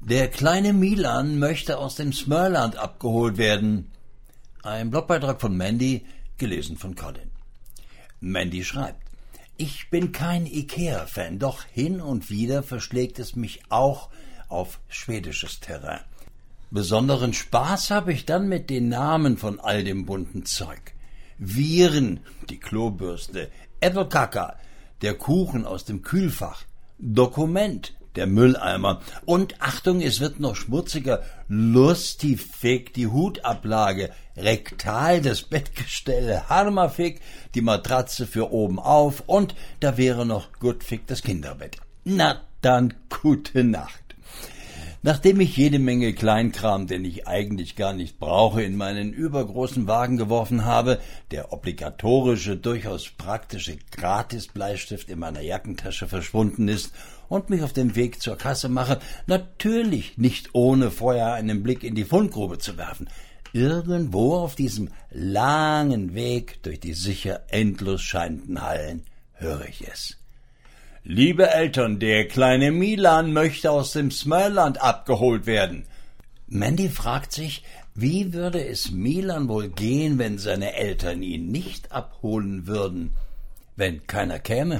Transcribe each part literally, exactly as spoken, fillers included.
Der kleine Milan möchte aus dem Smörland abgeholt werden. Ein Blogbeitrag von Mandy, gelesen von Colin. Mandy schreibt: Ich bin kein Ikea-Fan, doch hin und wieder verschlägt es mich auch auf schwedisches Terrain. Besonderen Spaß habe ich dann mit den Namen von all dem bunten Zeug. Viren, die Klobürste, Äpfelkaka, der Kuchen aus dem Kühlfach, Dokument, der Mülleimer und, Achtung, es wird noch schmutziger, Lustifig, die Hutablage, Rektal, das Bettgestell, Harmafig, die Matratze für oben auf und da wäre noch Gutfig, das Kinderbett. Na dann, gute Nacht. Nachdem ich jede Menge Kleinkram, den ich eigentlich gar nicht brauche, in meinen übergroßen Wagen geworfen habe, der obligatorische, durchaus praktische Gratis-Bleistift in meiner Jackentasche verschwunden ist und mich auf dem Weg zur Kasse mache, natürlich nicht ohne vorher einen Blick in die Fundgrube zu werfen. Irgendwo auf diesem langen Weg durch die sicher endlos scheinenden Hallen höre ich es. Liebe Eltern, der kleine Milan möchte aus dem Smörland abgeholt werden. Mandy fragt sich, wie würde es Milan wohl gehen, wenn seine Eltern ihn nicht abholen würden, wenn keiner käme?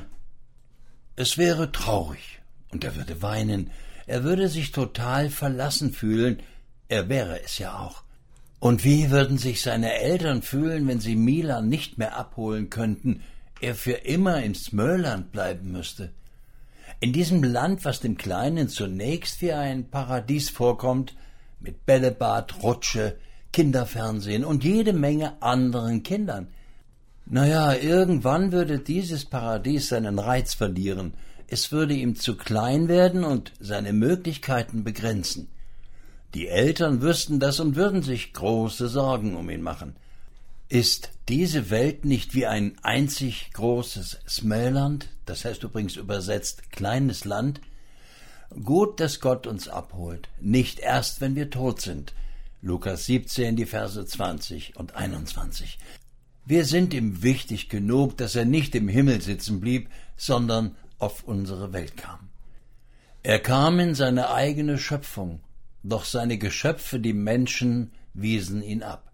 Es wäre traurig und er würde weinen, er würde sich total verlassen fühlen, er wäre es ja auch. Und wie würden sich seine Eltern fühlen, wenn sie Milan nicht mehr abholen könnten, er für immer in Smörland bleiben müsste? In diesem Land, was dem Kleinen zunächst wie ein Paradies vorkommt, mit Bällebad, Rutsche, Kinderfernsehen und jede Menge anderen Kindern. Naja, irgendwann würde dieses Paradies seinen Reiz verlieren, es würde ihm zu klein werden und seine Möglichkeiten begrenzen. Die Eltern wüssten das und würden sich große Sorgen um ihn machen. Ist diese Welt nicht wie ein einzig großes Smörland, das heißt übrigens übersetzt kleines Land? Gut, dass Gott uns abholt, nicht erst, wenn wir tot sind. Lukas siebzehn, die Verse zwanzig und einundzwanzig. Wir sind ihm wichtig genug, dass er nicht im Himmel sitzen blieb, sondern auf unsere Welt kam. Er kam in seine eigene Schöpfung, doch seine Geschöpfe, die Menschen, wiesen ihn ab.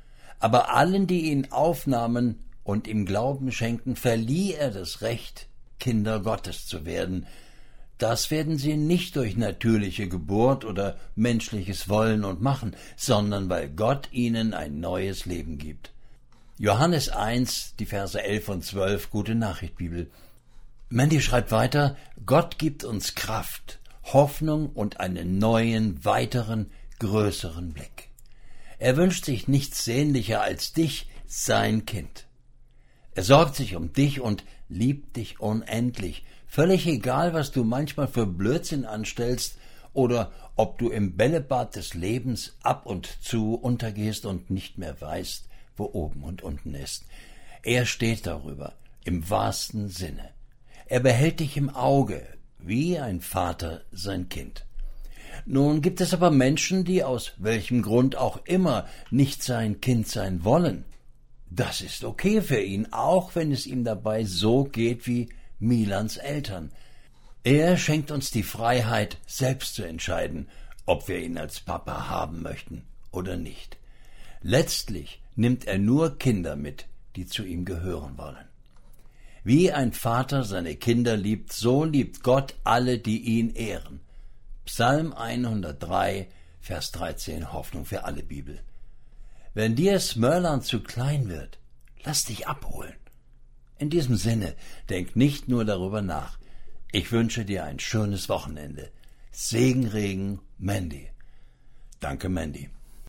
Aber allen, die ihn aufnahmen und ihm Glauben schenkten, verlieh er das Recht, Kinder Gottes zu werden. Das werden sie nicht durch natürliche Geburt oder menschliches Wollen und Machen, sondern weil Gott ihnen ein neues Leben gibt. Johannes eins, die Verse elf und zwölf, Gute Nachricht Bibel. Mandy schreibt weiter, Gott gibt uns Kraft, Hoffnung und einen neuen, weiteren, größeren Blick. Er wünscht sich nichts sehnlicher als dich, sein Kind. Er sorgt sich um dich und liebt dich unendlich, völlig egal, was du manchmal für Blödsinn anstellst oder ob du im Bällebad des Lebens ab und zu untergehst und nicht mehr weißt, wo oben und unten ist. Er steht darüber, im wahrsten Sinne. Er behält dich im Auge, wie ein Vater sein Kind. Nun gibt es aber Menschen, die aus welchem Grund auch immer nicht sein Kind sein wollen. Das ist okay für ihn, auch wenn es ihm dabei so geht wie Milans Eltern. Er schenkt uns die Freiheit, selbst zu entscheiden, ob wir ihn als Papa haben möchten oder nicht. Letztlich nimmt er nur Kinder mit, die zu ihm gehören wollen. Wie ein Vater seine Kinder liebt, so liebt Gott alle, die ihn ehren. Psalm hundertdrei, Vers dreizehn, Hoffnung für alle Bibel. Wenn dir Smörland zu klein wird, lass dich abholen. In diesem Sinne, denk nicht nur darüber nach. Ich wünsche dir ein schönes Wochenende. Segen, Regen, Mandy. Danke, Mandy.